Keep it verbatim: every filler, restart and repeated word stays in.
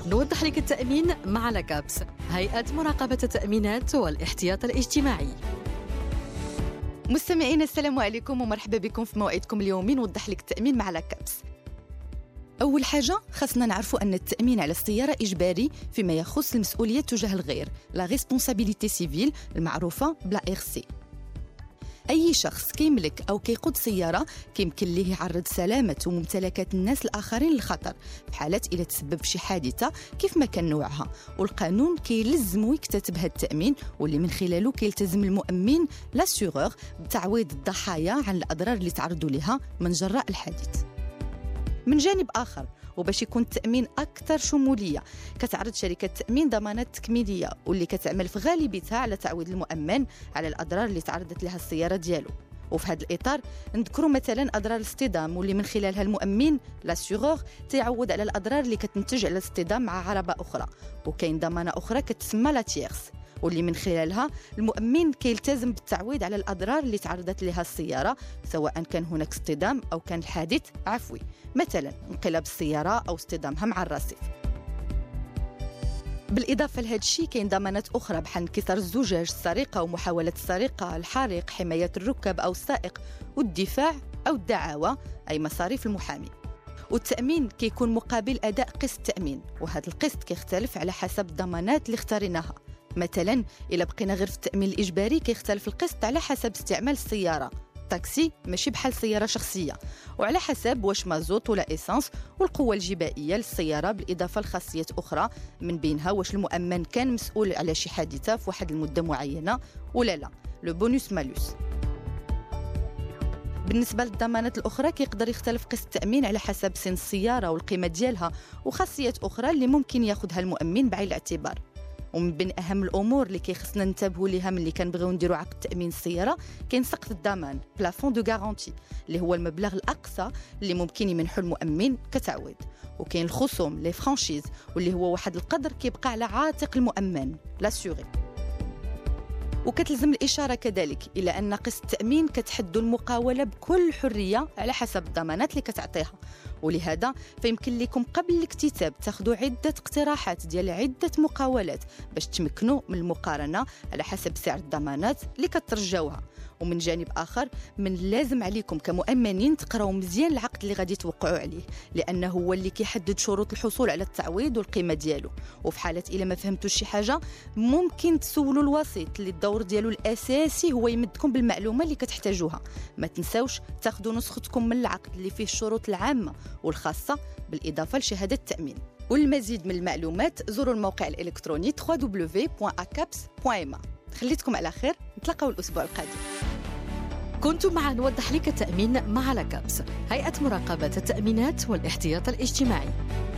نوضح لك التأمين مع لاكابس، هيئة مراقبة التأمينات والاحتياط الاجتماعي. مستمعين السلام عليكم ومرحبا بكم في موعدكم اليومي نوضح لك التأمين مع لاكابس. أول حاجة خاصنا نعرفوا أن التأمين على السيارة إجباري فيما يخص المسؤولية تجاه الغير، لا ريسبونسابيليتي سيفيل المعروفة بلا إر سي. أي شخص كيملك أو كيقود سيارة كيمكن ليه يعرض سلامة وممتلكات الناس الآخرين للخطر في حالات إلى تسبب شي حادثة كيف ما كان نوعها، والقانون كيلزمو يكتتب هذا التأمين واللي من خلاله كيلتزم المؤمن لاسيغور بتعويض الضحايا عن الأضرار اللي تعرضوا لها من جراء الحادث. من جانب آخر وباش يكون التأمين أكثر شمولية كتعرض شركة تأمين ضمانات تكميلية واللي كتعمل في غالبيتها على تعويض المؤمن على الأضرار اللي تعرضت لها السيارة ديالو. وفي هذا الإطار نذكروا مثلا أضرار الاصطدام واللي من خلالها المؤمن لاسيغور تيعوض على الأضرار اللي كتنتج على الاصطدام مع عربة أخرى، وكاين ضمانة أخرى كتسمى لا تيرس واللي من خلالها المؤمن كيلتزم بالتعويض على الأضرار اللي تعرضت لها السيارة سواء كان هناك اصطدام أو كان الحادث عفوي، مثلا انقلاب السيارة أو اصطدامها مع الرصيف. بالإضافة لهذا الشيء كاين ضمانات أخرى بحال انكسار الزجاج، السرقة ومحاولة السرقة، الحريق، حماية الركاب أو السائق، والدفاع أو الدعاوى أي مصاريف المحامي. والتأمين كيكون مقابل أداء قسط تأمين، وهذا القسط كيختلف على حسب الضمانات اللي اختاريناها. مثلا إلا بقينا غير في التأمين الإجباري كيختلف القسط على حسب استعمال السيارة، تاكسي ماشي بحال سيارة شخصية، وعلى حسب واش مازوت ولا إيسانس، والقوة الجبائية للسيارة بالإضافة لخاصيات أخرى من بينها واش المؤمن كان مسؤول على شي حادثة في واحد المدة معينة ولا لا، لو بونوس مالوس. بالنسبة للضمانات الأخرى كيقدر يختلف قسط التأمين على حسب سن السيارة والقيمة ديالها وخاصيات أخرى اللي ممكن ياخذها المؤمن بعين الاعتبار. ومن بين اهم الامور اللي كيخصنا ننتبهوا ليها ملي كنبغيو نديروا عقد تامين السياره كاين سقف الضمان بلافون دو غارونتي اللي هو المبلغ الاقصى اللي ممكن يمنحه المؤمن كتعويض، وكاين الخصوم لي فرانشيز واللي هو واحد القدر كيبقى على عاتق المؤمن لاسيغي. وكتلزم الإشارة كذلك إلى أن قسط التأمين كتحد المقاولة بكل حرية على حسب الضمانات اللي كتعطيها، ولهذا فيمكن لكم قبل الاكتتاب تاخذوا عدة اقتراحات ديال عدة مقاولات باش تمكنوا من المقارنة على حسب سعر الضمانات اللي كترجاوها. ومن جانب آخر من لازم عليكم كمؤمنين تقراو مزيان العقد اللي غادي توقعوا عليه، لأنه هو اللي كيحدد شروط الحصول على التعويض والقيمة ديالو. وفي حالة إلا ما فهمتوش شي حاجة ممكن تسولوا الوسيط اللي الدور ديالو الأساسي هو يمدكم بالمعلومة اللي كتحتاجوها. ما تنساوش تاخذوا نسختكم من العقد اللي فيه الشروط العامة والخاصة بالإضافة لشهادة التأمين. والمزيد من المعلومات زوروا الموقع الإلكتروني دبليو دبليو دبليو بوان أكابس بوان إم إيه. خليتكم على خير، نتلاقاو الأسبوع القادم. كنتم مع نوضح لك التأمين مع لاكابس، هيئة مراقبة التأمينات والاحتياط الاجتماعي.